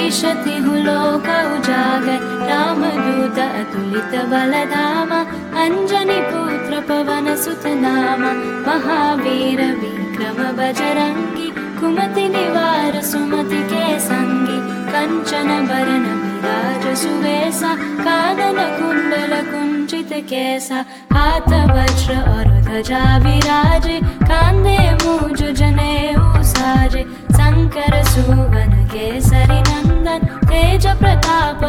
दिशति लोक उजागर रामदूत अतुलित बलधाम अंजनी पुत्र पवन सुत नाम महावीर विक्रम बजरंगी कुमति निवार सुमति के संगी कंचन बरन विराज सुवेसा कानन कुंडल कुंचित केसा हाथ वज्र और ध्वजा विराजे कांधे मूज जनेऊ साजे शंकर सुवन केसरी नंदन तेज प्रताप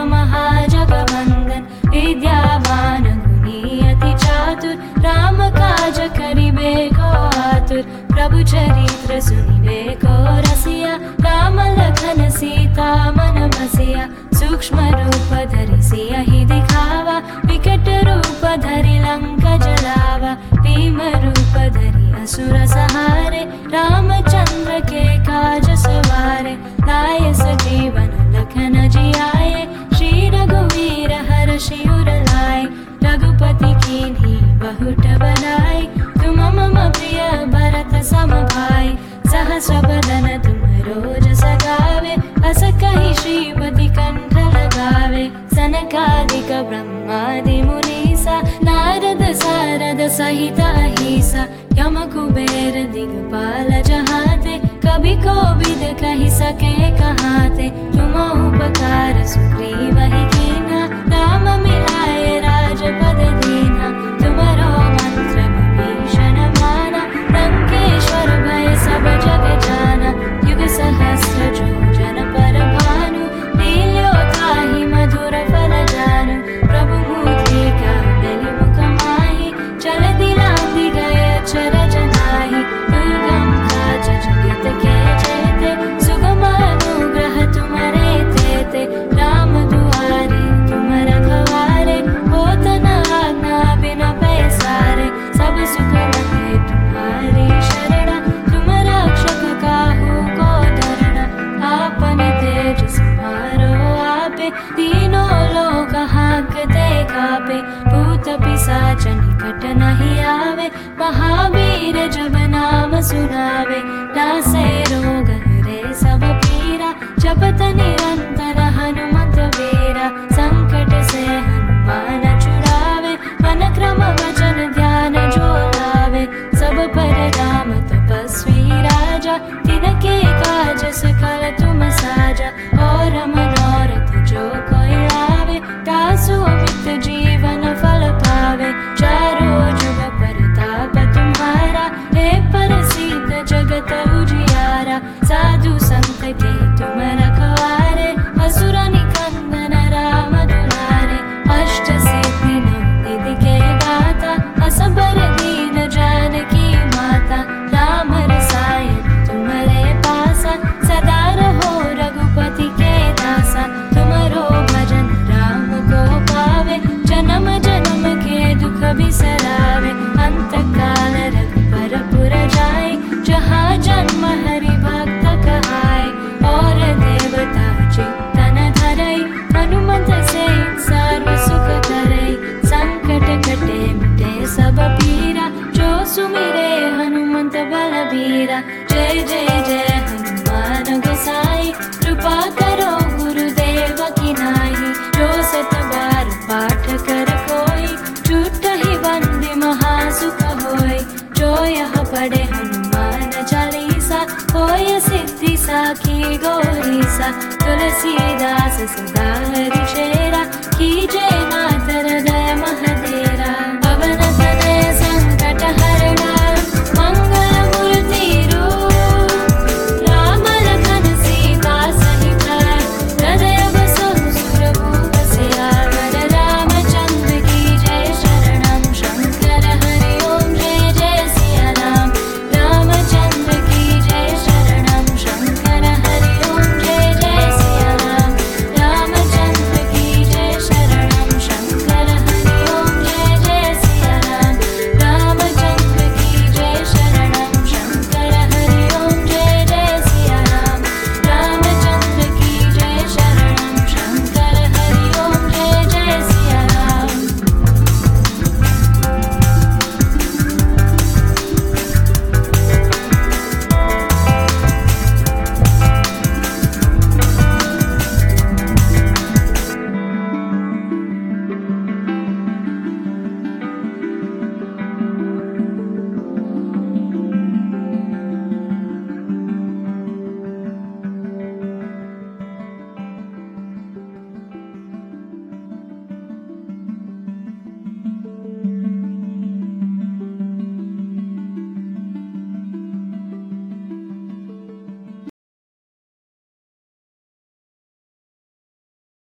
महाजगवंदन विद्यावान गुणी अति चातुर राम काज करिबे को आतुर प्रभु चरित्र सुनिबे को रसिया राम लखन सीता मन बसिया सूक्ष्म रूप धरि सियहि दिखावा विकट रूप धरि लंक जलावा भीम रूप धरि असुर सहारे रामचंद्र के काज सवारे लाय सजीवन लखन जियाए श्री रघुवीर हर्षि उर लाए रघुपति कीन्ही बहुत बनाए तुम मम प्रिय भरत सम भाई सहस बदन तुम रोज सगावे अस कहि श्रीपति कंठ लगावे सनकादिक ब्रह्मादि मुनीसा नारद सारद सहित अहिसा यम कुबेर दिगपाल जहाते कभी कोविद कहि सके कहाते तुम उपकार सुग्रीव ही कीन्हा राम मिलाए राजपद दीन्हा तुमरो मंत्र विभीषण माना लंकेश्वर भय सब जग जाना युग सहस्र जो जन पर भानु लील्यो ताहि मधुर फल जानु प्रभु मुद्रिका मेलि मुख माहि चल दिलांदि गए अक्षर जनाहि दुर्गम काज जगत के जेते सुगम अनुग्रह तुम्हारे तेते राम दुआरे तुम रखवारे होत न आज्ञा बिना पैसारे सब सुख लगे तुम्हारी शरणा तुम रक्षक काहू को डरना आपन तेज समारो आपे तीनों लोक हांकते कापे भूत पिशाच निकट नहीं आवे महावीर जब नाम सुनावे नासे रोग हरे सब पीरा जपत निरंतर हनुमत वीरा संकट से हनुमान छुड़ावे मन क्रम वचन ध्यान जो लावे सब पर राम तपस्वी राजा तिनके काज सकल तुम साजा और मनोरथ जो कोई लावे तासु अमित जीवन फल पावे चारों जुग परताप तुम्हारा हे प्रसिद्ध जगत उजियारा साधु संत के तुम रखवारे असुर निकंदन राम दुलारे अष्ट सिद्धि नवनिधि के दाता असबर दीन जानकी माता राम रसायन तुम्हारे पासा सदा रहो रघुपति के दासा तुमरो भजन राम को पावे जन्म जन्म के दुख बिसरावे अंत काल रघुबर पुर जाए जहाँ जन्म हरि भक्त कहाए और देवता चित्तन धरई हनुमत से सर्व सुख करई संकट कटे मिटे सब पीरा जो सुमिरे हनुमंत बलबीरा जय जय जय हनुमान गोसाई कृपा करो गुरुदेव की नाई जो सत बार पाठ कर कोई छूटहि बंदी महासुख होय जो यह पढ़े हनुमान चालीसा होय सिद्धि साखी गौरीसा तुलसीदास सदा हरि चेरा की